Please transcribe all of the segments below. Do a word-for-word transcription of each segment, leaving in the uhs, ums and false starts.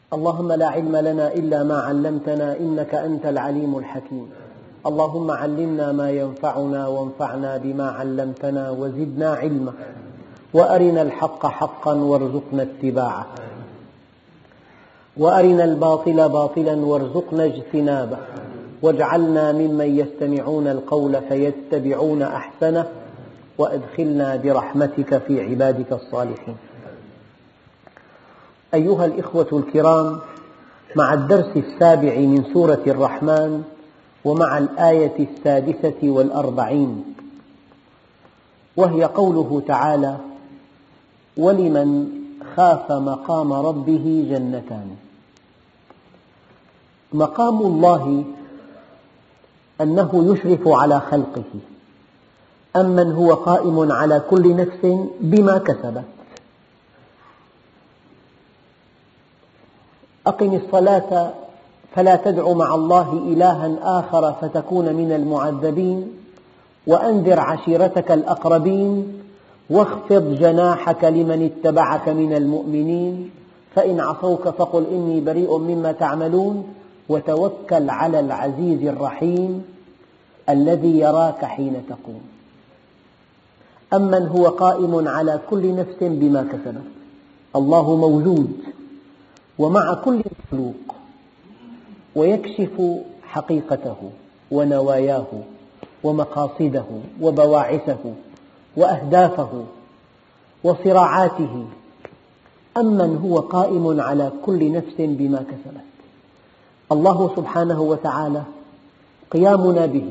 اللهم لا علم لنا إلا ما علمتنا إنك أنت العليم الحكيم. اللهم علمنا ما ينفعنا وانفعنا بما علمتنا وزدنا علما، وأرنا الحق حقا وارزقنا اتباعه، وأرنا الباطل باطلا وارزقنا اجتنابه، واجعلنا ممن يستمعون القول فيتبعون أحسنه، وأدخلنا برحمتك في عبادك الصالحين. أيها الإخوة الكرام، مع الدرس السابع من سورة الرحمن ومع الآية السادسة والأربعين، وهي قوله تعالى: ولمن خاف مقام ربه جنتان. مقام الله أنه يشرف على خلقه، أمن هو قائم على كل نفس بما كسبت. أقم الصلاة فلا تدع مع الله إلها آخر فتكون من المعذبين، وأنذر عشيرتك الأقربين، واخفض جناحك لمن اتبعك من المؤمنين، فإن عصوك فقل إني بريء مما تعملون، وتوكل على العزيز الرحيم الذي يراك حين تقوم. أمن هو قائم على كل نفس بما كسبت. الله موجود ومع كل مخلوق، ويكشف حقيقته ونواياه ومقاصده وبواعثه وأهدافه وصراعاته. أمن هو قائم على كل نفس بما كسبت. الله سبحانه وتعالى قيامنا به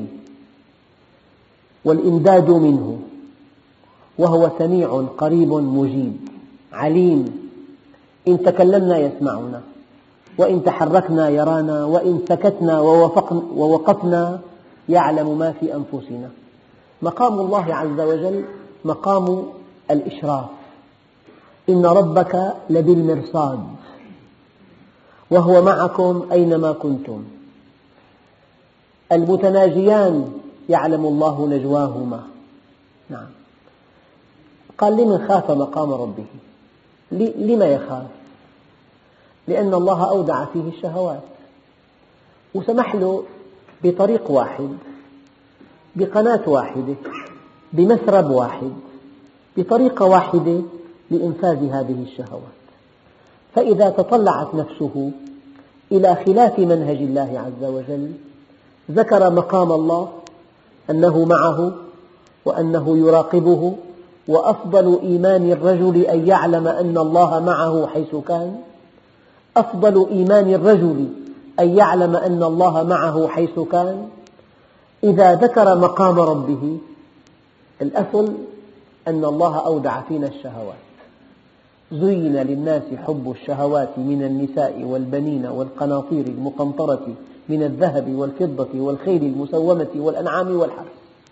والإمداد منه، وهو سميع قريب مجيب عليم. إن تكلمنا يسمعنا، وإن تحركنا يرانا، وإن سكتنا ووقفنا يعلم ما في أنفسنا. مقام الله عز وجل مقام الإشراف. إن ربك لبالمرصاد وهو معكم أينما كنتم. المتناجيان يعلم الله نجواهما. نعم. قال: لمن خاف مقام ربه. لما يخاف؟ لأن الله أودع فيه الشهوات، وسمح له بطريق واحد، بقناة واحدة، بمسرب واحد، بطريقة واحدة لإنفاذ هذه الشهوات. فإذا تطلعت نفسه إلى خلاف منهج الله عز وجل، ذكر مقام الله أنه معه وأنه يراقبه، وأفضل إيمان الرجل أن يعلم أن الله معه حيث كان. أفضل إيمان الرجل أن يعلم أن الله معه حيث كان. إذا ذكر مقام ربه، الأصل أن الله أودع فينا الشهوات. زين للناس حب الشهوات من النساء والبنين والقناطير المقنطرة من الذهب والفضة والخيل المسومة والأنعام والحرث.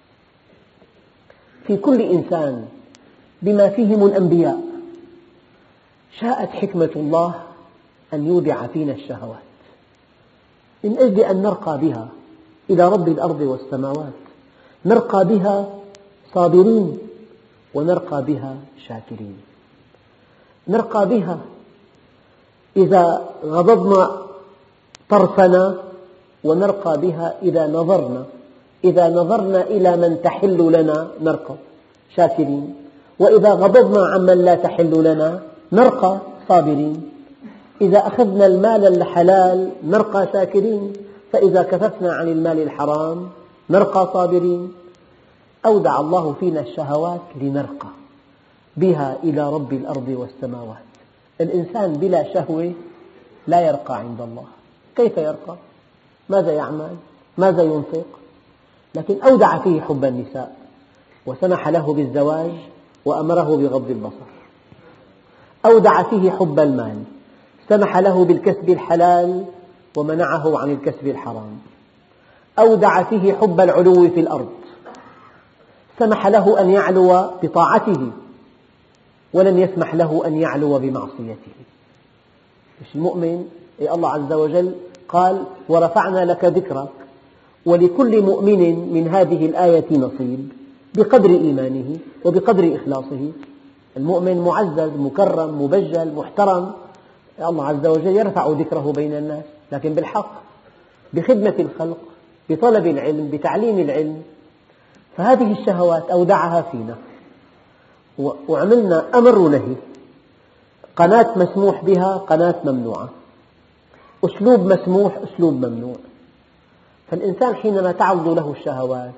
في كل إنسان بما فيهم الأنبياء شاءت حكمة الله أن يودع فينا الشهوات، من أجل أن نرقى بها إلى رب الأرض والسماوات. نرقى بها صابرين، ونرقى بها شاكرين. نرقى بها إذا غضضنا طرفنا، ونرقى بها إذا نظرنا. إذا نظرنا إلى من تحل لنا نرقى شاكرين، وإذا غضضنا عمن لا تحل لنا نرقى صابرين. إذا أخذنا المال الحلال نرقى شاكرين، فإذا كففنا عن المال الحرام نرقى صابرين. أودع الله فينا الشهوات لنرقى بها إلى رب الأرض والسماوات. الإنسان بلا شهوة لا يرقى عند الله. كيف يرقى؟ ماذا يعمل؟ ماذا ينفق؟ لكن أودع فيه حب النساء، وسمح له بالزواج، وأمره بغض البصر. أودع فيه حب المال، سمح له بالكسب الحلال، ومنعه عن الكسب الحرام. أودع فيه حب العلو في الأرض، سمح له أن يعلو بطاعته، ولم يسمح له أن يعلو بمعصيته. المؤمن الله عز وجل قال: ورفعنا لك ذكرك. ولكل مؤمن من هذه الآية نصيب بقدر إيمانه وبقدر إخلاصه. المؤمن معزز مكرم مبجل محترم، الله عز وجل يرفع ذكره بين الناس، لكن بالحق، بخدمة الخلق، بطلب العلم، بتعليم العلم. فهذه الشهوات أودعها فينا، وعملنا أمر ونهي، قناة مسموح بها، قناة ممنوعة، أسلوب مسموح، أسلوب ممنوع. فالإنسان حينما تعرض له الشهوات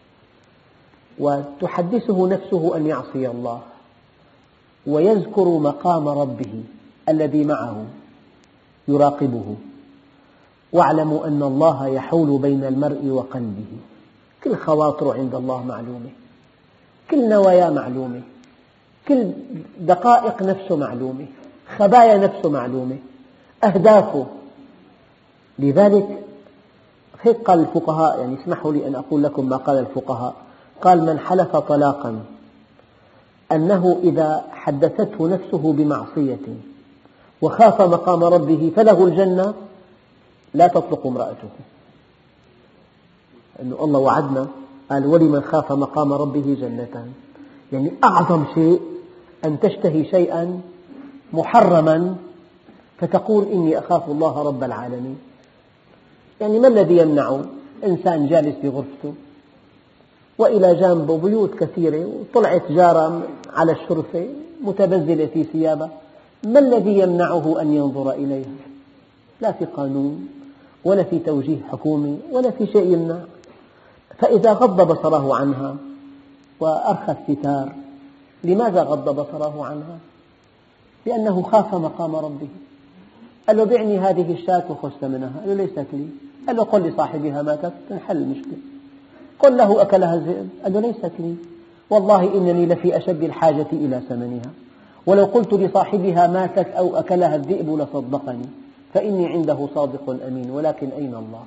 وتحدثه نفسه أن يعصي الله ويذكر مقام ربه الذي معه يراقبه، واعلموا أن الله يحول بين المرء وقلبه، كل خواطره عند الله معلومة، كل نوايا معلومة، كل دقائق نفسه معلومة، خبايا نفسه معلومة، أهدافه. لذلك هيك قال الفقهاء، يعني اسمحوا لي أن أقول لكم ما قال الفقهاء، قال: من حلف طلاقا أنه إذا حدثته نفسه بمعصية وخاف مقام ربه فله الجنة لا تطلق امرأته. أنه الله وعدنا، قال: ولمن خاف مقام ربه جنتان. يعني أعظم شيء أن تشتهي شيئا محرما فتقول إني أخاف الله رب العالمين. يعني ما الذي يمنع إنسان جالس بغرفته وإلى جانبه بيوت كثيرة وطلعت جارة على الشرفة متبذلة في ثيابها، ما الذي يمنعه أن ينظر إليها؟ لا في قانون ولا في توجيه حكومي ولا في شيء يمنع. فإذا غض بصره عنها وأرخى الستار، لماذا غض بصره عنها؟ لأنه خاف مقام ربه. قال له: بعني هذه الشاة وخذ ثمنها. قال له: ليست لي. قال له: قل لصاحبها ماتت، تنحل المشكلة. قل له: أكلها الذئب. قال له: ليست لي، والله إنني لفي أشد الحاجة إلى ثمنها، ولو قلت لصاحبها ماتت أو أكلها الذئب لصدقني، فإني عنده صادق أمين، ولكن أين الله؟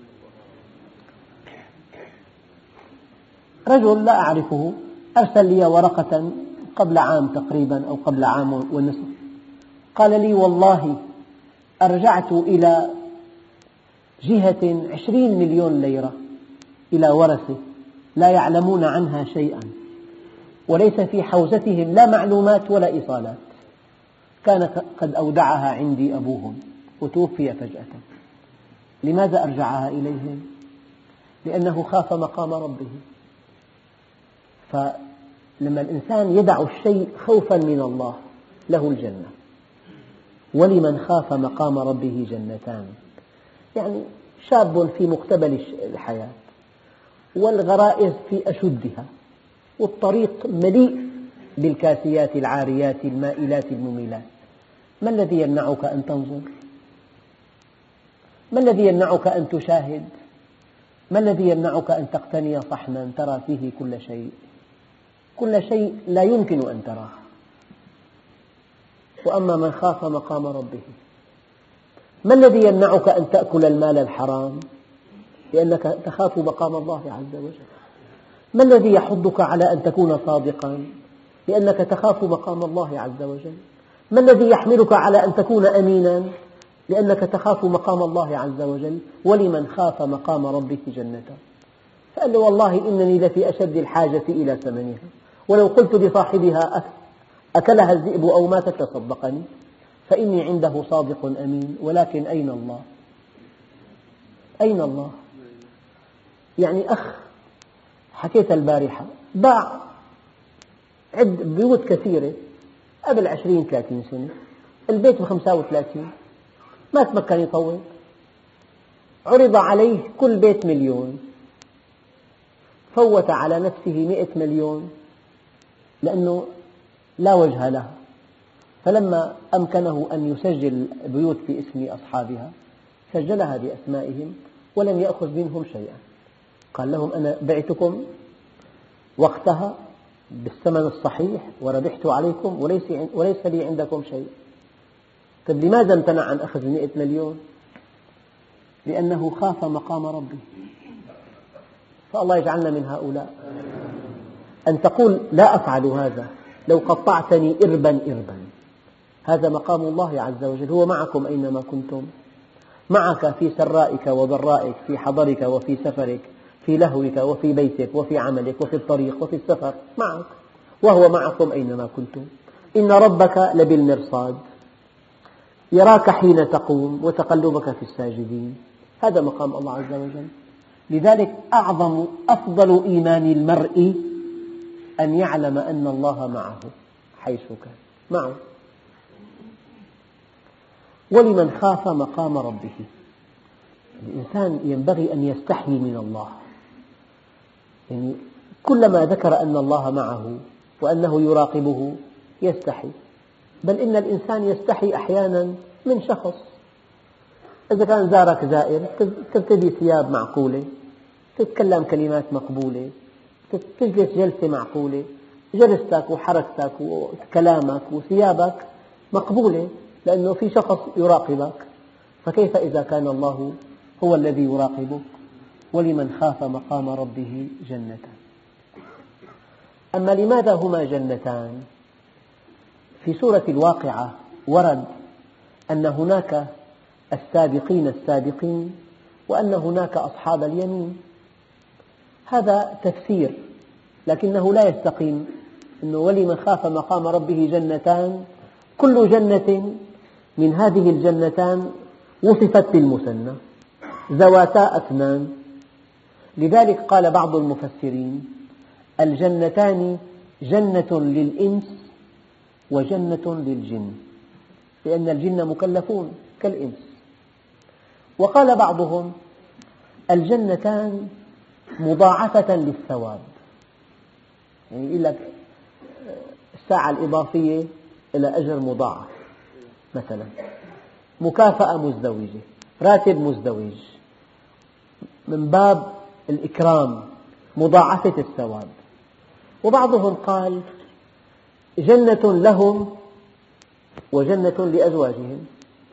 رجل لا أعرفه أرسل لي ورقة قبل عام تقريبا أو قبل عام ونصف، قال لي: والله أرجعت إلى جهة عشرين مليون ليرة إلى ورثة لا يعلمون عنها شيئا، وليس في حوزتهم لا معلومات ولا إيصالات، كان قد أودعها عندي أبوهم وتوفي فجأة. لماذا أرجعها إليهم؟ لأنه خاف مقام ربه. فلما الإنسان يدع الشيء خوفا من الله له الجنة. ولمن خاف مقام ربه جنتان. يعني شاب في مقتبل الحياة والغرائز في أشدها والطريق مليء بالكاسيات العاريات المائلات المميلات، ما الذي يمنعك أن تنظر؟ ما الذي يمنعك أن تشاهد؟ ما الذي يمنعك أن تقتني صحنا ترى فيه كل شيء؟ كل شيء لا يمكن أن تراه. وأما من خاف مقام ربه، ما الذي يمنعك أن تأكل المال الحرام؟ لأنك تخاف مقام الله عز وجل. ما الذي يحضك على أن تكون صادقا؟ لأنك تخاف مقام الله عز وجل. ما الذي يحملك على أن تكون أمينا؟ لأنك تخاف مقام الله عز وجل. ولمن خاف مقام ربه جنتان. فقال له: والله إنني لفي أشد الحاجة إلى ثمنها، ولو قلت لصاحبها أكلها الذئب أو ماتت لصدقني، فإني عنده صادق أمين، ولكن أين الله؟ أين الله؟ يعني أخ حكيت البارحة باع عد بيوت كثيرة قبل عشرين ثلاثين سنة، البيت بخمسة وثلاثين، ما تمكن يطول، عرض عليه كل بيت مليون، فوت على نفسه مئة مليون لأنه لا وجه لها. فلما أمكنه أن يسجل بيوت باسم أصحابها سجلها بأسمائهم ولم يأخذ منهم شيئا. قال لهم: أنا بعتكم وقتها بالثمن الصحيح وربحت عليكم وليس, وليس لي عندكم شيء. طيب لماذا امتنع عن أخذ مئة مليون؟ لأنه خاف مقام ربه. فالله يجعلنا من هؤلاء. أن تقول: لا أفعل هذا لو قطعتني إربا إربا، هذا مقام الله عز وجل. هو معكم أينما كنتم، معك في سرائك وضرائك، في حضرك وفي سفرك، في لهوك وفي بيتك وفي عملك وفي الطريق وفي السفر، معك، وهو معكم أينما كنتم. إن ربك لبالمرصاد. يراك حين تقوم وتقلبك في الساجدين. هذا مقام الله عز وجل. لذلك أعظم أفضل إيمان المرء أن يعلم أن الله معه حيث كان معه. ولمن خاف مقام ربه، الإنسان ينبغي أن يستحي من الله، يعني كلما ذكر أن الله معه وأنه يراقبه يستحي. بل إن الإنسان يستحي أحيانا من شخص. إذا كان زارك زائر ترتدي ثياب معقولة، تتكلم كلمات مقبولة، تجلس جلسة معقولة، جلستك وحركتك وكلامك وثيابك مقبولة، لأنه في شخص يراقبك. فكيف إذا كان الله هو الذي يراقبك؟ ولمن خاف مقام ربه جنتان. أما لماذا هما جنتان؟ في سورة الواقعة ورد أن هناك السابقين السابقين وأن هناك أصحاب اليمين. هذا تفسير لكنه لا يستقيم، أنه ولمن خاف مقام ربه جنتان، كل جنة من هذه الجنتان وصفت بالمثنى ذواتا أثنان. لذلك قال بعض المفسرين: الجنتان جنة للإنس وجنة للجن، لأن الجن مكلفون كالإنس. وقال بعضهم: الجنتان مضاعفة للثواب، يعني يقول لك الساعة الإضافية إلى أجر مضاعف، مثلا مكافأة مزدوجة، راتب مزدوج، من باب الإكرام، مضاعفة الثواب. وبعضهم قال: جنة لهم وجنة لأزواجهم،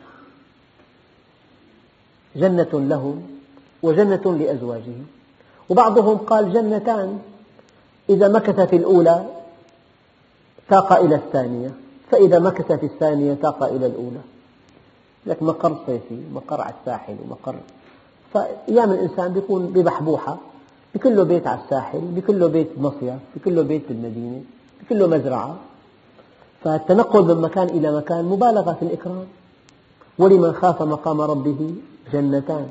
جنة لهم وجنة لأزواجهم. وبعضهم قال: جنتان، إذا مكث في الأولى تاق إلى الثانية، فإذا مكث في الثانية تاق إلى الأولى. لك مقر صيفي، مقر على الساحل، ومقر فأيام الإنسان بيكون ببحبوحة، بكل له بيت على الساحل، بكل له بيت مصيف، بكل له بيت بالمدينة، بكل له مزرعة. فالتنقل من مكان إلى مكان مبالغة في الإكرام. ولمن خاف مقام ربه جنتان.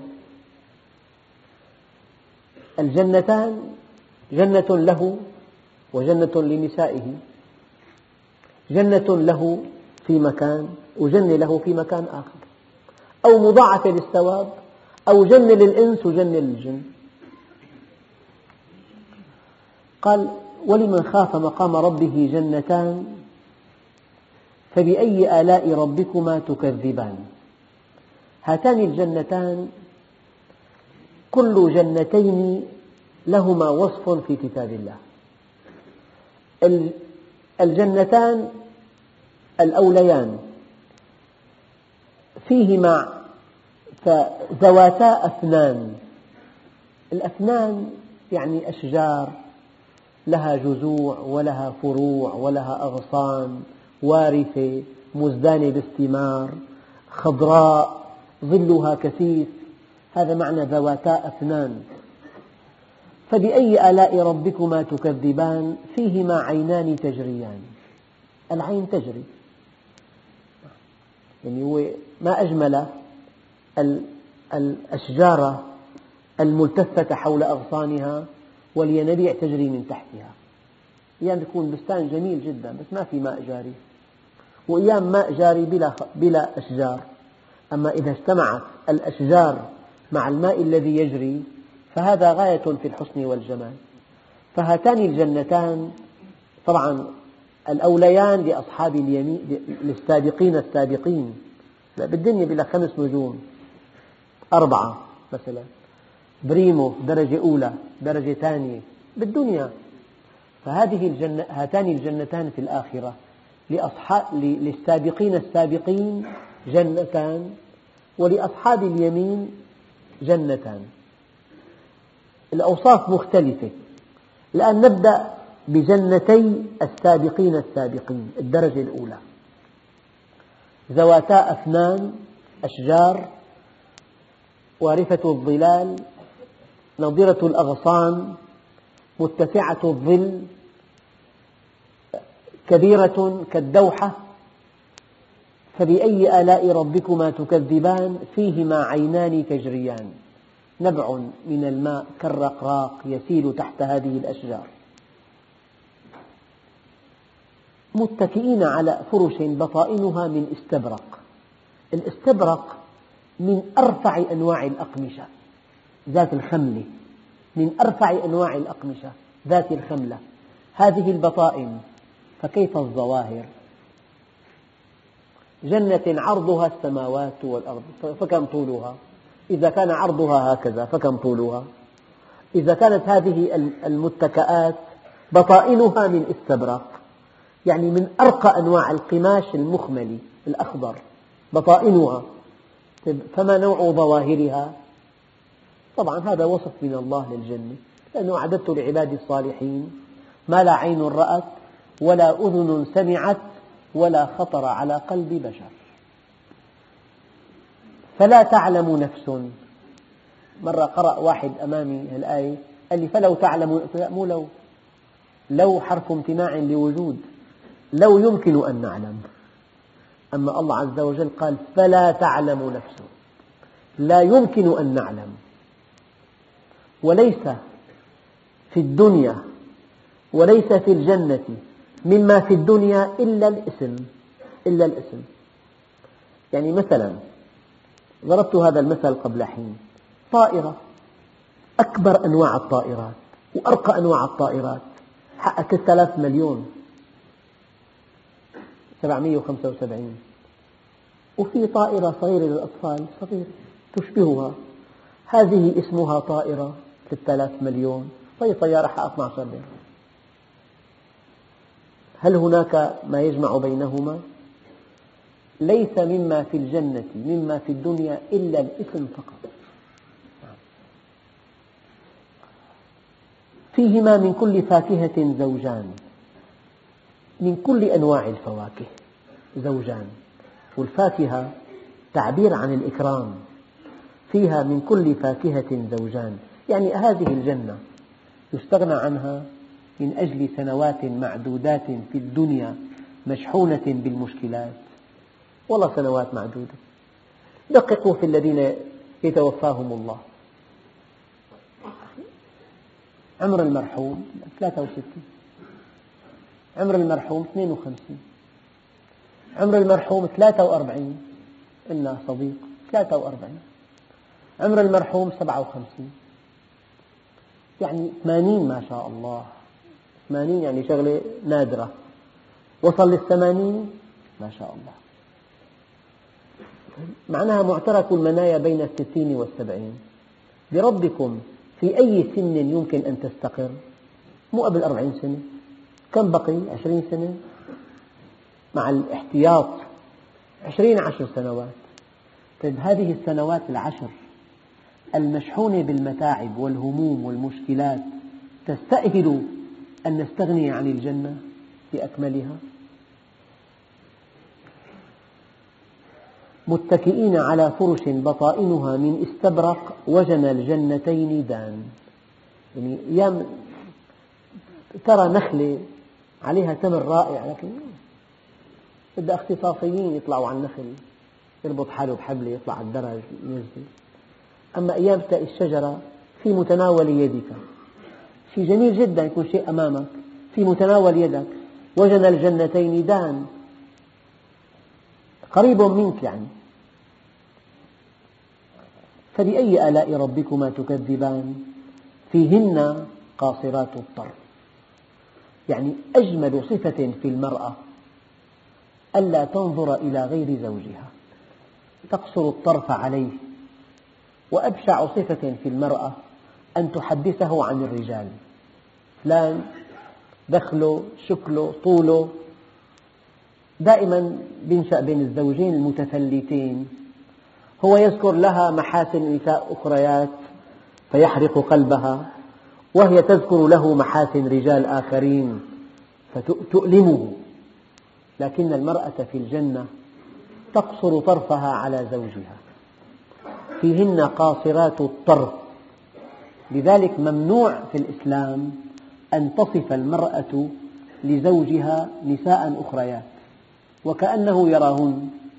الجنتان جنة له وجنة لنسائه، جنة له في مكان وجنة له في مكان آخر، أو مضاعفة للثواب، أو جنة للإنس وجنة للجن. قال: ولمن خاف مقام ربه جنتان فبأي آلاء ربكما تكذبان. هاتان الجنتان كل جنتين لهما وصف في كتاب الله. الجنتان الأوليان فيهما ذواتا أفنان. الأفنان يعني أشجار لها جذوع ولها فروع ولها أغصان وارثة مزدانة بالثمار خضراء ظلها كثيف، هذا معنى ذواتا أفنان. فبأي آلاء ربكما تكذبان فيهما عينان تجريان. العين تجري، يعني هو ما أجمل الأشجار الملتفة حول أغصانها والينابيع تجري من تحتها. أيام يكون بستان جميل جدا بس ما في ماء جاري، وأيام ماء جاري بلا, بلا أشجار. أما إذا اجتمعت الأشجار مع الماء الذي يجري فهذا غاية في الحسن والجمال. فهاتان الجنتان طبعا الأوليان لأصحاب اليمين للسابقين السابقين. بالدنيا بلا خمس نجوم، أربعة مثلا، بريمو درجة أولى درجة ثانية بالدنيا. فهذه الجنة هاتان الجنتان في الآخرة لأصحاب للسابقين السابقين جنتان، ولأصحاب اليمين جنتان. الأوصاف مختلفة. الآن نبدأ بجنتي السابقين السابقين الدرجة الأولى. ذواتا أفنان، أشجار وارفة الظلال نضرة الأغصان متسعة الظل كبيرة كالدوحة فبأي آلاء ربكما تكذبان فيهما عينان تجريان نبع من الماء كالرقراق يسيل تحت هذه الأشجار متكئين على فرش بطائنها من استبرق. الاستبرق من أرفع أنواع الأقمشة ذات الخملة، من أرفع أنواع الأقمشة ذات الخملة. هذه البطائن فكيف الظواهر؟ جنة عرضها السماوات والأرض فكم طولها؟ إذا كان عرضها هكذا فكم طولها؟ إذا كانت هذه المتكئات بطائنها من استبرق يعني من أرقى أنواع القماش المخملي الأخضر بطائنها، فما نوع ظواهرها؟ طبعا هذا وصف من الله للجنة، لأنه أعددت لعبادي الصالحين ما لا عين رأت ولا أذن سمعت ولا خطر على قلب بشر. فلا تعلم نفس. مرة قرأ واحد أمامي الآية قال لي فلو تعلم، مو لو، لو حرف امتناع لوجود، لو يمكن أن نعلم، أما الله عز وجل قال فلا تعلم نفس، لا يمكن أن نعلم. وليس في الدنيا وليس في الجنة مما في الدنيا إلا الاسم، إلا الاسم. يعني مثلا ضربت هذا المثل قبل حين، طائرة أكبر أنواع الطائرات وأرقى أنواع الطائرات حقها ثلاثة آلاف مليون سبعمئة وخمسة وسبعين، وفي طائرة صغيرة للأطفال صغيرة تشبهها، هذه اسمها طائرة ثلاثة آلاف مليون، وهي طيارة حقها اثني عشر درهم. هل هناك ما يجمع بينهما؟ ليس مما في الجنة مما في الدنيا إلا الاسم فقط. فيهما من كل فاكهة زوجان، من كل أنواع الفواكه زوجان، والفاكهة تعبير عن الإكرام. فيها من كل فاكهة زوجان، يعني هذه الجنة يستغنى عنها من أجل سنوات معدودات في الدنيا مشحونة بالمشكلات، والله سنوات معدودة. دققوا في الذين يتوفاهم الله. عمر المرحوم ثلاثة وستين، عمر المرحوم اثنين وخمسين، عمر المرحوم ثلاثة وأربعين، إلنا صديق ثلاثة وأربعين، عمر المرحوم سبعة وخمسين، يعني ثمانين ما شاء الله، ثمانين يعني شغلة نادرة، وصل للثمانين ما شاء الله. معناها معترك المنايا بين الستين والسبعين. بربكم في أي سن يمكن أن تستقر؟ مو قبل أربعين سنة، كم بقي؟ عشرين سنة مع الاحتياط، عشرين عشر سنوات. طيب هذه السنوات العشر المشحونة بالمتاعب والهموم والمشكلات تستأهل أن نستغني عن الجنة بأكملها؟ متكئين على فرش بطائنها من استبرق وجنى الجنتين دان. يعني أيام ترى نخلة عليها تمر رائع، لكن بدها اختصاصيين يطلعوا على النخل، يربط حاله بحبل يطلع على الدرج ينزل. أما أيام تلاقي الشجرة في متناول يدك، شيء جميل جدا يكون شيء أمامك في متناول يدك. وجنى الجنتين دان، قريب منك يعني. فبأي آلاء ربكما تكذبان فيهن قاصرات الطرف. يعني أجمل صفة في المرأة ألا تنظر إلى غير زوجها، تقصر الطرف عليه. وأبشع صفة في المرأة أن تحدثه عن الرجال، فلان دخله شكله طوله. دائما بينشأ بين الزوجين المتفلتين، هو يذكر لها محاسن نساء أخريات فيحرق قلبها، وهي تذكر له محاسن رجال آخرين فتؤلمه. لكن المرأة في الجنة تقصر طرفها على زوجها. فيهن قاصرات الطرف. لذلك ممنوع في الإسلام أن تصف المرأة لزوجها نساء أخريات وكأنه يراهن،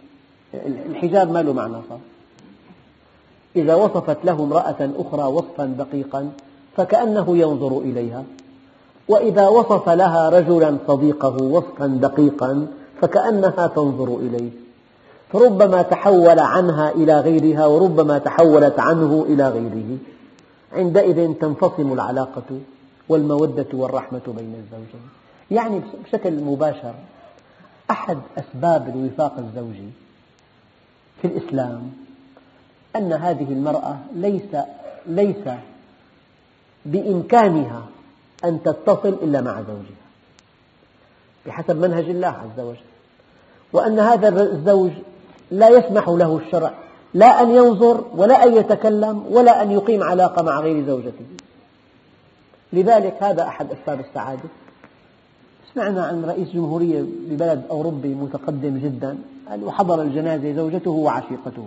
الحجاب ما له معنى صار. إذا وصفت له امرأة أخرى وصفا دقيقا فكأنه ينظر إليها، وإذا وصف لها رجلا صديقه وصفا دقيقا فكأنها تنظر إليه، فربما تحول عنها إلى غيرها وربما تحولت عنه إلى غيره. عندئذ تنفصم العلاقة والمودة والرحمة بين الزوجين. يعني بشكل مباشر أحد أسباب الوفاق الزوجي في الإسلام أن هذه المرأة ليس, ليس بإمكانها أن تتصل إلا مع زوجها بحسب منهج الله عز وجل، وأن هذا الزوج لا يسمح له الشرع لا أن ينظر ولا أن يتكلم ولا أن يقيم علاقة مع غير زوجته. لذلك هذا أحد أسباب السعادة. سمعنا عن رئيس جمهورية ببلد أوروبي متقدم جدا وحضر الجنازة زوجته وعشيقته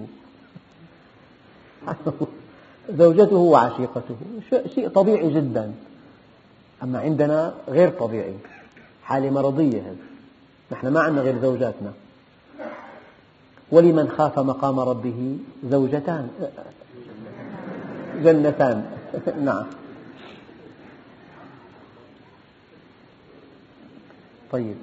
زوجته وعشيقته شيء طبيعي جدا. أما عندنا غير طبيعي، حالة مرضية هذه. نحن ما عندنا غير زوجاتنا. ولمن خاف مقام ربه زوجتان جنتان نعم. طيب،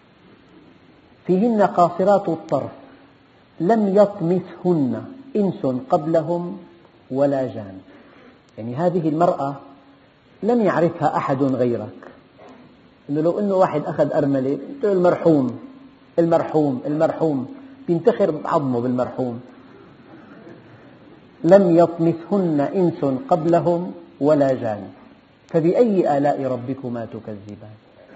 فيهن قاصرات الطرف لم يطمثهن إنس قبلهم ولا جان. يعني هذه المرأة لم يعرفها أحد غيرك. إنه لو أنه واحد أخذ أرملة المرحوم المرحوم المرحوم بينتخر عظمه بالمرحوم. لم يطمثهن إنس قبلهم ولا جان فبأي آلاء ربكما تكذبان.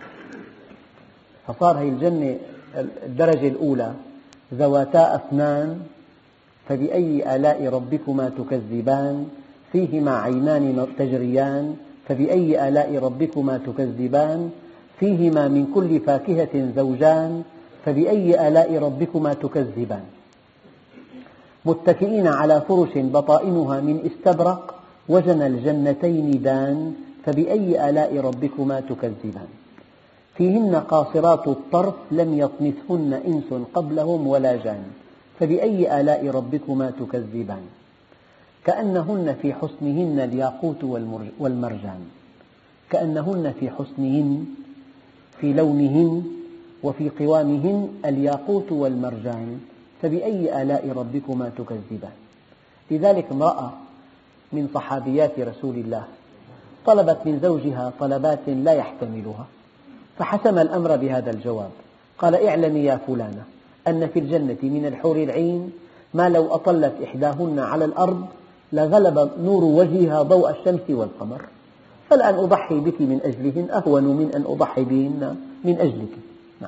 فصار هي الجنة الدرجة الأولى ذواتا أفنان فبأي آلاء ربكما تكذبان، فيهما عينان تجريان فبأي آلاء ربكما تكذبان، فيهما من كل فاكهة زوجان فبأي آلاء ربكما تكذبان، متكئين على فرش بطائنها من استبرق وجنى الجنتين دان فبأي آلاء ربكما تكذبان. فيهن قاصرات الطرف لم يطمثهن إنس قبلهم ولا جان فبأي آلاء ربكما تكذبان، كأنهن في حسنهن الياقوت والمرجان. كأنهن في حسنهن في لونهن وفي قوامهن الياقوت والمرجان فبأي آلاء ربكما تكذبان. لذلك امرأة من صحابيات رسول الله طلبت من زوجها طلبات لا يحتملها، فحسم الأمر بهذا الجواب. قال: اعلمي يا فلانة أن في الجنة من الحور العين ما لو أطلت إحداهن على الأرض لغلب نور وجهها ضوء الشمس والقمر، فالآن أضحي بك من أجلهن أهون من أن أضحي بهن من أجلك. نعم.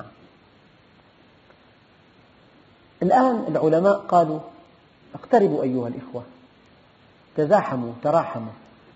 الآن العلماء قالوا: اقتربوا أيها الإخوة، تزاحموا تراحموا.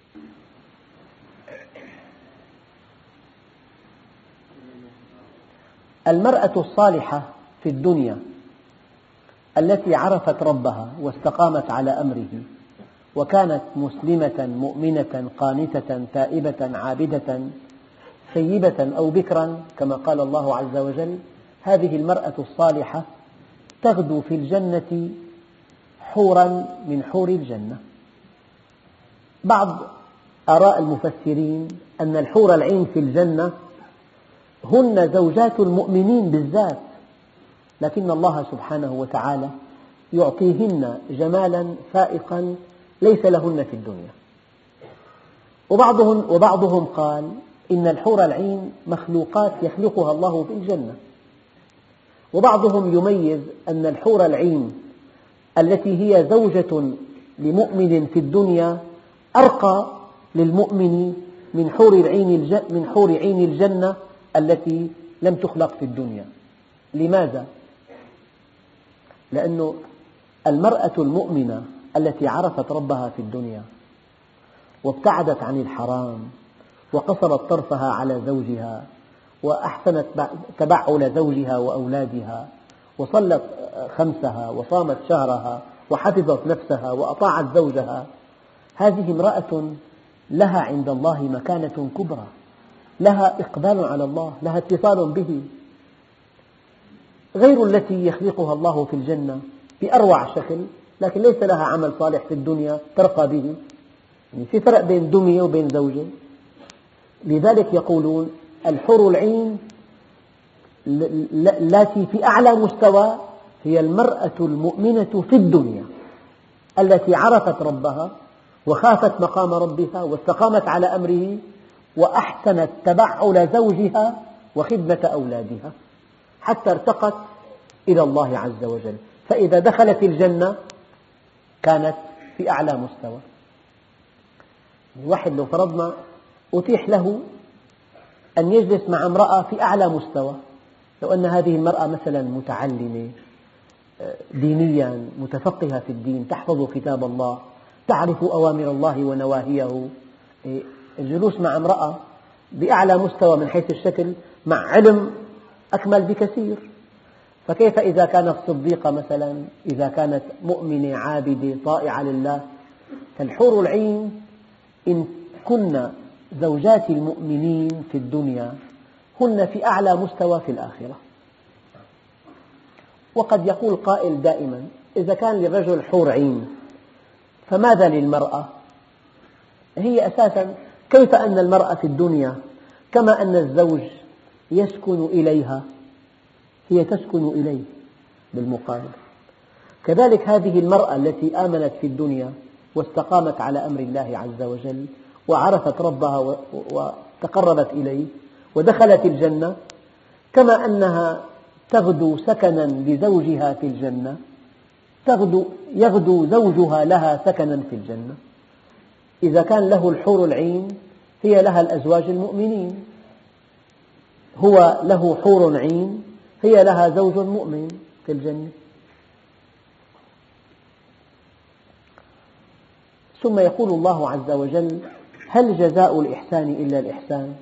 المرأة الصالحة في الدنيا التي عرفت ربها واستقامت على أمره وكانت مسلمة مؤمنة قانتة تائبة عابدة ثيبة أو بكرا كما قال الله عز وجل، هذه المرأة الصالحة تغدو في الجنة حورا من حور الجنة. بعض آراء المفسرين أن الحور العين في الجنة هن زوجات المؤمنين بالذات، لكن الله سبحانه وتعالى يعطيهن جمالا فائقا ليس لهن في الدنيا. وبعضهم, وبعضهم قال إن الحور العين مخلوقات يخلقها الله في الجنة. وبعضهم يميز أن الحور العين التي هي زوجة لمؤمن في الدنيا أرقى للمؤمن من حور العين من حور عين الجنة التي لم تخلق في الدنيا. لماذا؟ لأن المرأة المؤمنة التي عرفت ربها في الدنيا وابتعدت عن الحرام وقصرت طرفها على زوجها وأحسنت تبعل زوجها وأولادها وصلت خمسها وصامت شهرها وحفظت نفسها وأطاعت زوجها، هذه امرأة لها عند الله مكانة كبرى، لها إقبال على الله، لها اتصال به، غير التي يخلقها الله في الجنة بأروع شكل، لكن ليس لها عمل صالح في الدنيا ترقى به. يعني في فرق بين دمية وبين زوجة. لذلك يقولون الحور العين التي في أعلى مستوى هي المرأة المؤمنة في الدنيا التي عرفت ربها وخافت مقام ربها واستقامت على أمره وأحسنت تبعل زوجها وخدمة أولادها حتى ارتقت إلى الله عز وجل، فإذا دخلت الجنة كانت في أعلى مستوى. الواحد لو فرضنا أتيح له أن يجلس مع امرأة في أعلى مستوى، لو أن هذه المرأة مثلا متعلمة دينيا متفقهة في الدين، تحفظ كتاب الله، تعرف أوامر الله ونواهيه، الجلوس مع امرأة بأعلى مستوى من حيث الشكل مع علم أكمل بكثير. فكيف إذا كانت صديقة مثلا، إذا كانت مؤمنة عابدة طائعة لله؟ فالحور العين إن كن زوجات المؤمنين في الدنيا هن في أعلى مستوى في الآخرة. وقد يقول قائل دائما إذا كان للرجل حور عين فماذا للمرأة؟ هي أساسا كيف أن المرأة في الدنيا كما أن الزوج يسكن إليها هي تسكن إليه بالمقابل، كذلك هذه المرأة التي آمنت في الدنيا واستقامت على أمر الله عز وجل وعرفت ربها وتقربت إليه ودخلت الجنة، كما أنها تغدو سكنا لزوجها في الجنة تغدو يغدو زوجها لها سكنا في الجنة. إذا كان له الحور العين هي لها الأزواج المؤمنين، هو له حور عين هي لها زوج مؤمن في الجنة. ثم يقول الله عز وجل هل جزاء الإحسان إلا الإحسان؟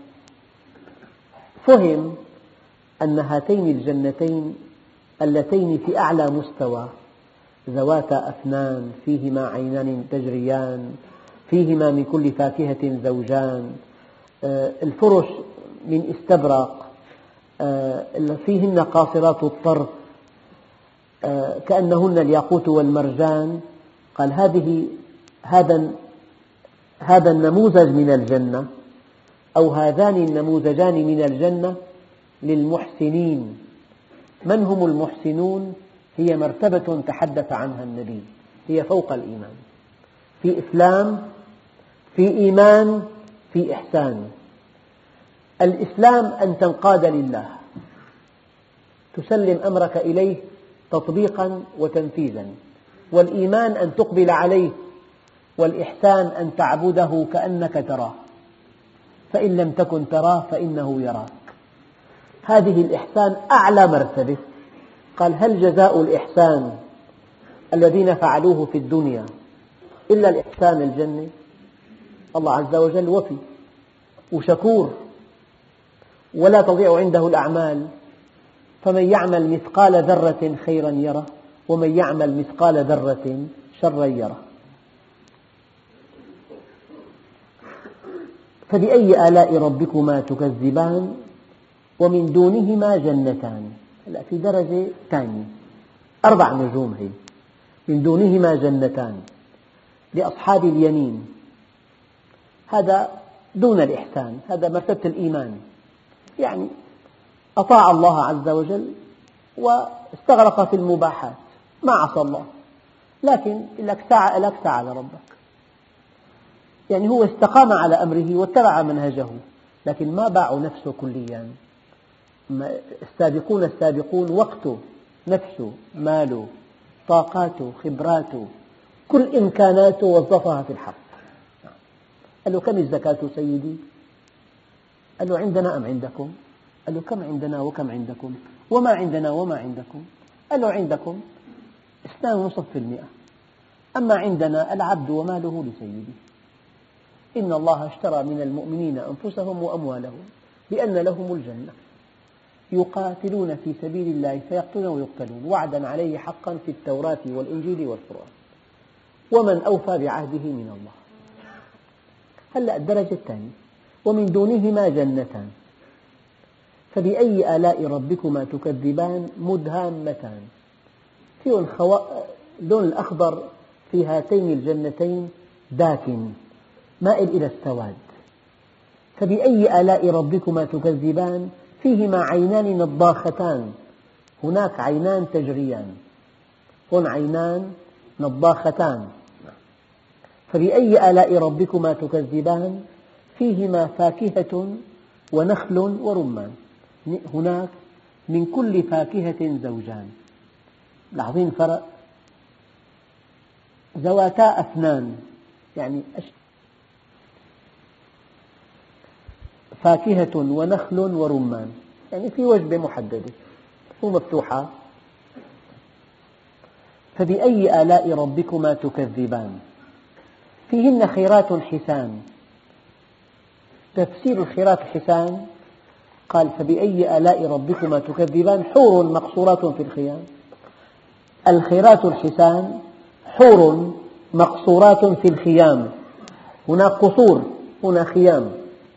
فهم أن هاتين الجنتين اللتين في أعلى مستوى ذواتا أفنان فيهما عينان تجريان فيهما من كل فاكهة زوجان، الفرش من استبرق، فيهن قاصرات الطرف كأنهن الياقوت والمرجان. قال هذه هذا هذا النموذج من الجنة أو هذان النموذجان من الجنة للمحسنين. من هم المحسنون؟ هي مرتبة تحدث عنها النبي، هي فوق الإيمان، في إسلام، في إيمان، في إحسان. الإسلام أن تنقاد لله، تسلم أمرك إليه تطبيقا وتنفيذا، والإيمان أن تقبل عليه، والإحسان أن تعبده كأنك تراه، فإن لم تكن تراه فإنه يراك. هذه الإحسان أعلى مرتبة. قال هل جزاء الإحسان الذين فعلوه في الدنيا إلا الإحسان الجنة؟ الله عز وجل وفي وشكور ولا تضيع عنده الأعمال، فمن يعمل مثقال ذرة خيرا يره ومن يعمل مثقال ذرة شرا يره. فبأي آلاء ربكما تكذبان ومن دونهما جنتان. هلأ في درجة ثانية، أربع نجوم هي. من دونهما جنتان لأصحاب اليمين، هذا دون الإحسان، هذا مرتبة الإيمان، يعني أطاع الله عز وجل واستغرق في المباحات ما عصى الله، لكن لك ساعة لك ساعة لربك، يعني هو استقام على أمره واتبع منهجه لكن ما باع نفسه كليا. السابقون السابقون وقته، نفسه، ماله، طاقاته، خبراته، كل إمكاناته وظفها في الحق. قال له كم الزكاة سيدي؟ قال له عندنا أم عندكم؟ قال له كم عندنا وكم عندكم؟ وما عندنا وما عندكم؟ قال له عندكم اثنان ونصف في المئة، أما عندنا العبد وماله لسيده. إن الله اشترى من المؤمنين أنفسهم وأموالهم بأن لهم الجنة يقاتلون في سبيل الله فيقتلون ويقتلون وعدا عليه حقا في التوراة والإنجيل والقرآن ومن أوفى بعهده من الله. هلأ الدرجة الثانية ومن دونهما جنتان فبأي آلاء ربكما تكذبان مدهامتان. فيهم خوا... اللون الأخضر في هاتين الجنتين داكن مائل إلى السواد. فبأي آلاء ربكما تكذبان فيهما عينان نضاختان. هناك عينان تجريان، هون عينان نضاختان. فبأي آلاء ربكما تكذبان فيهما فاكهة ونخل ورمان. هناك من كل فاكهة زوجان. لاحظين الفرق؟ ذواتا أفنان، يعني فاكهة ونخل ورمان، يعني في وجبة محددة مو مفتوحة. فبأي آلاء ربكما تكذبان فيهن خيرات حسان. تفسير الخيرات الحسان قال فبأي آلاء ربكما تكذبان حور مقصورات في الخيام. الخيرات الحسان حور مقصورات في الخيام، هناك قصور هنا خيام.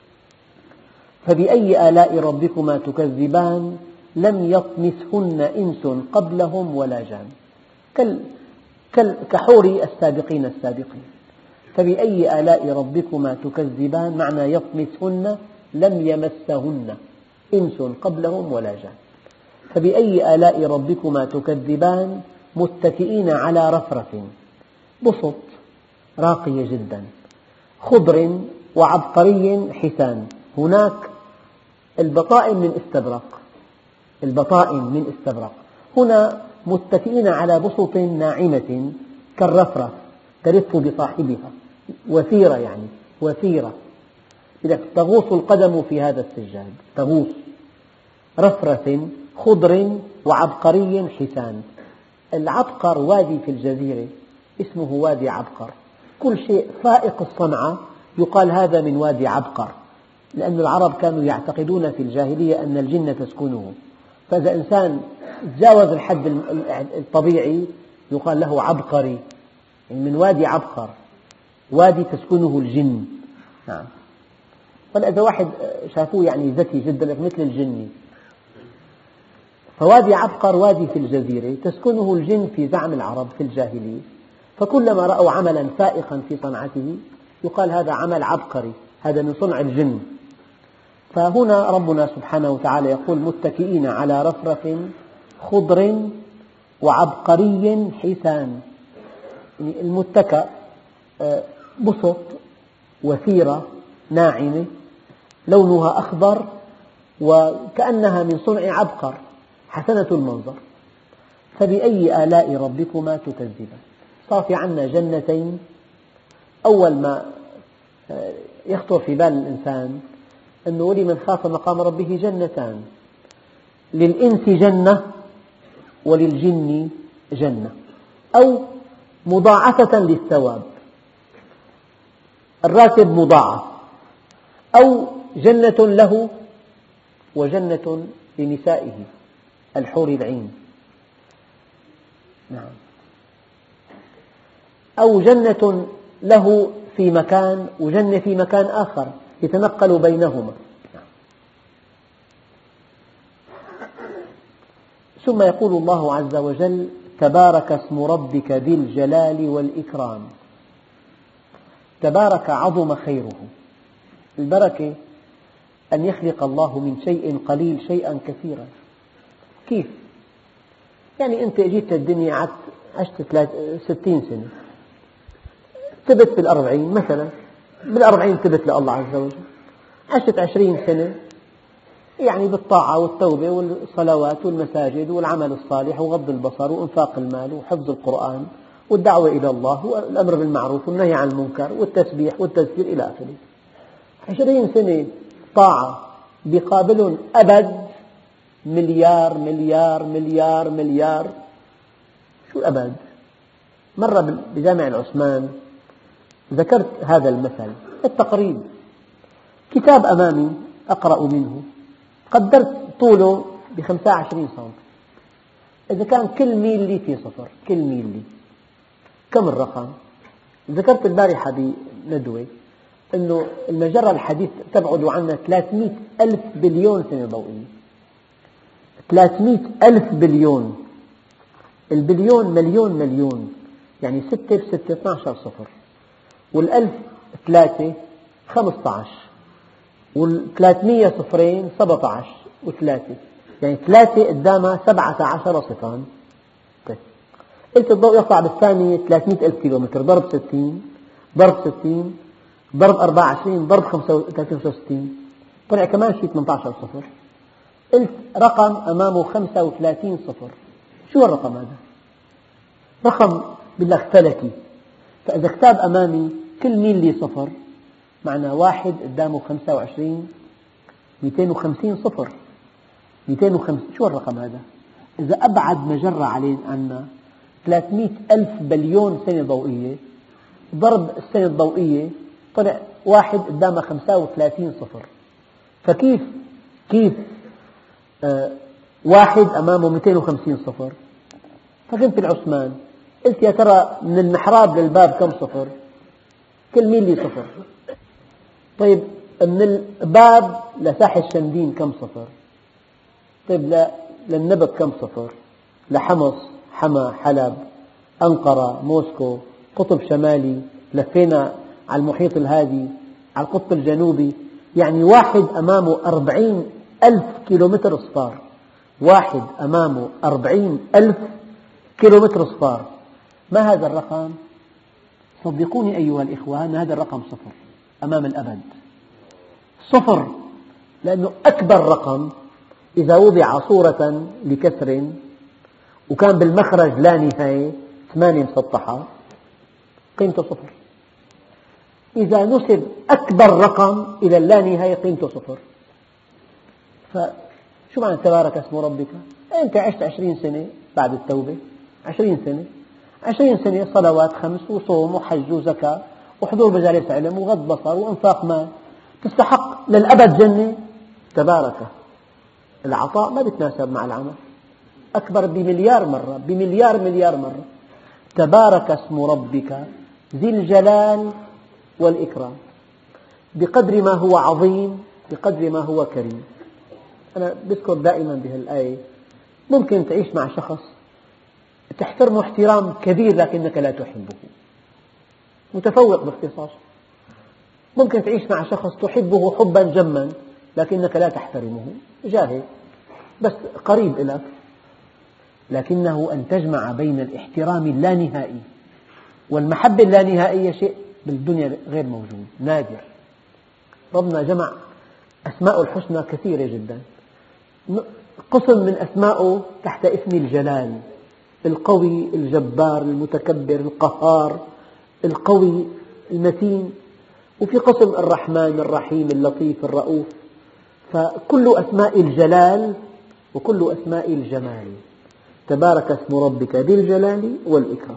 فبأي آلاء ربكما تكذبان لم يطمثهن إنس قبلهم ولا جان. كحور السابقين السابقين. فبأي آلاء ربكما تكذبان معنى يطمثهن لم يمسهن إنس قبلهم ولا جان. فبأي آلاء ربكما تكذبان متكئين على رفرف بسط راقية جدا خضر وعبقري حسان. هناك البطائن من استبرق، البطائن من استبرق. هنا متكئين على بسط ناعمة كالرفرف ترف بصاحبها، وثيرة يعني وثيرة، إذا تغوص القدم في هذا السجاد تغوص. رفرف خضر وعبقري حسان. العبقر وادي في الجزيرة اسمه وادي عبقر. كل شيء فائق الصنعة يقال هذا من وادي عبقر، لأن العرب كانوا يعتقدون في الجاهلية أن الجن تسكنه، فإذا إنسان تجاوز الحد الطبيعي يقال له عبقري، يعني من وادي عبقر، وادي تسكنه الجن. نعم. فإذا واحد شافوه يعني ذكي جدا مثل الجني. فوادي عبقر وادي في الجزيرة تسكنه الجن في زعم العرب في الجاهلية، فكلما رأوا عملا فائقا في صنعته يقال هذا عمل عبقري، هذا من صنع الجن. فهنا ربنا سبحانه وتعالى يقول متكئين على رفرف خضر وعبقري حسان. يعني المتكأ بسط وثيرة ناعمة لونها أخضر وكأنها من صنع عبقر حسنة المنظر. فبأي آلاء ربكما تكذبان. صار في عندنا جنتين. أول ما يخطر في بال الإنسان أنه ولمن خاف مقام ربه جنتان، للإنس جنة وللجن جنة، أو مضاعفة للثواب، الراتب مضاعف، أو جنة له وجنة لنسائه الحور العين. نعم. أو جنة له في مكان وجنة في مكان آخر يتنقل بينهما. ثم يقول الله عز وجل تبارك اسم ربك ذي الجلال والإكرام. تبارك عظم خيره. البركة أن يخلق الله من شيء قليل شيئا كثيرا. كيف؟ يعني أنت جيت الدنيا عشت ستين سنة، تبت بالأربعين مثلا، بالأربعين تبت لله عز وجل، عشت عشرين سنة يعني بالطاعة والتوبة والصلوات والمساجد والعمل الصالح وغض البصر وإنفاق المال وحفظ القرآن والدعوة إلى الله والأمر بالمعروف والنهي عن المنكر والتسبيح والتذكير إلى آخره. عشرين سنة طاعة بقابل أبد مليار مليار مليار مليار. شو أبد؟ مرة بجامع العثمان ذكرت هذا المثل التقريب. كتاب أمامي أقرأ منه، قدرت طوله بخمسة وعشرين سنتي. إذا كان كل ميلي في صفر، كل ميلي كم الرقم؟ ذكرت البارحة بندوة أنه المجرة الحديث تبعد عنا ثلاثمئة ألف بليون سنة ضوئية. ثلاثمئة ألف بليون. البليون مليون مليون، يعني ستة بستة اثني عشر صفر، والألف ثلاثة خمسة عشر، والثلاثمية صفرين سبعة عشر وثلاثة، يعني ثلاثة قدامها سبعة عشر صفران. طيب. قلت الضوء يطلع بالثانية ثلاثمئة ألف كيلومتر، ضرب ستين ضرب ستين ضرب أربعة وعشرين ضرب ثلاثمئة وخمسة وستين، طلع كمان شيء ثمانية عشر صفر. قلت رقم أمامه خمسة وثلاثين صفر. شو الرقم هذا؟ رقم بالله فلكي. فإذا كتاب أمامي كل ميل صفر، معنى واحد قدامه خمسة وعشرين، مئتين وخمسين صفر. مئتين وخمسين شو الرقم هذا؟ إذا أبعد مجرة علينا عنا ثلاثمئة ألف بليون سنة ضوئية، ضرب السنة الضوئية طلع واحد قدامه خمسة وثلاثين صفر. فكيف كيف آه واحد أمامه مئتين وخمسين صفر؟ فكنت العثمان قلت يا ترى من المحراب للباب كم صفر؟ كل ميل صفر. طيب من الباب لساحل شندين كم صفر؟ طيب للنبت كم صفر؟ لحمص، حما، حلب، أنقرة، موسكو، قطب شمالي، لفينا على المحيط الهادي، على القطب الجنوبي، يعني واحد أمامه أربعين ألف كيلومتر صفار. واحد أمامه أربعين ألف كيلومتر صفار. ما هذا الرقم؟ صدقوني أيها الإخوة، أن هذا الرقم صفر أمام الأبد. صفر، لأنه أكبر رقم إذا وضع صورة لكسر وكان بالمخرج لا نهاية ثمانية مسطحة قيمته صفر. إذا نسب أكبر رقم إلى اللانهاية قيمته صفر. فشو معنى تبارك اسم ربك؟ أنت عشت عشرين سنة بعد التوبة، عشرين سنة عشرين سنة صلوات خمس وصوم وحج وزكاة وحضور مجالس علم وغض بصر وإنفاق مال، تستحق للأبد جنة. تبارك. العطاء ما يتناسب مع العمل، أكبر بمليار مرة، بمليار مليار مرة. تبارك اسم ربك ذي الجلال والإكرام. بقدر ما هو عظيم بقدر ما هو كريم. أنا بذكر دائما بهالآية، ممكن تعيش مع شخص تحترمه احترام كبير لكنك لا تحبه، متفوق باختصاصه. ممكن تعيش مع شخص تحبه حبا جما لكنك لا تحترمه، جاهل بس قريب إليك، لكنه أن تجمع بين الاحترام اللانهائي والمحبة اللانهائية شيء بالدنيا غير موجود، نادر. ربنا جمع أسماء الحسنى كثيرة جدا، قسم من أسماءه تحت اسم الجلال، القوي، الجبار، المتكبر، القهار، القوي، المتين، وفي قسم الرحمن، الرحيم، اللطيف، الرؤوف. فكل أسماء الجلال وكل أسماء الجمال. تبارك اسم ربك ذي الجلال والإكرام.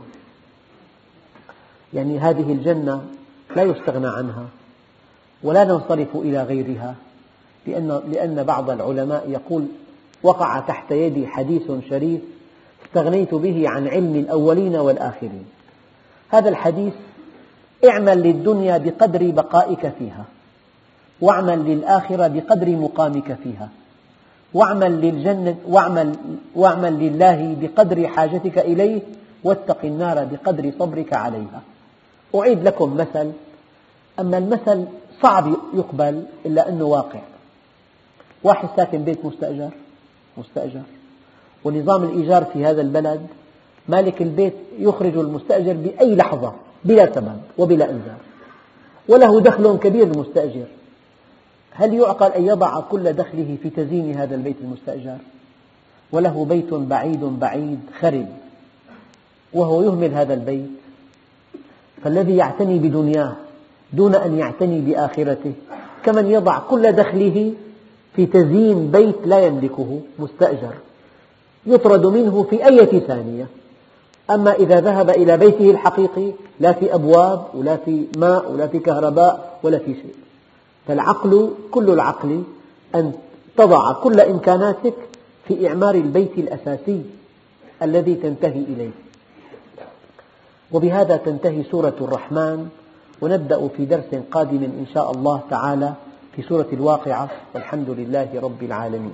يعني هذه الجنة لا يستغنى عنها ولا ننصرف إلى غيرها، لأن, لأن بعض العلماء يقول وقع تحت يدي حديث شريف استغنيت به عن علم الأولين والآخرين. هذا الحديث: اعمل للدنيا بقدر بقائك فيها، واعمل للآخرة بقدر مقامك فيها، واعمل للجنة واعمل, واعمل لله بقدر حاجتك إليه، واتق النار بقدر صبرك عليها. أعيد لكم مثل، أما المثل صعب يقبل إلا أنه واقع. واحد ساكن بيت مستأجر مستأجر ونظام الإيجار في هذا البلد مالك البيت يخرج المستأجر بأي لحظة بلا سبب وبلا إنذار، وله دخل كبير المستأجر. هل يعقل أن يضع كل دخله في تزيين هذا البيت المستأجر؟ وله بيت بعيد بعيد خرب وهو يهمل هذا البيت. فالذي يعتني بدنياه دون أن يعتني بآخرته كمن يضع كل دخله في تزيين بيت لا يملكه مستأجر يطرد منه في أي ثانية. أما إذا ذهب إلى بيته الحقيقي لا في أبواب ولا في ماء ولا في كهرباء ولا في شيء. فالعقل كل العقل أن تضع كل إمكاناتك في إعمار البيت الأساسي الذي تنتهي إليه. وبهذا تنتهي سورة الرحمن، ونبدأ في درس قادم إن شاء الله تعالى في سورة الواقعة، والحمد لله رب العالمين.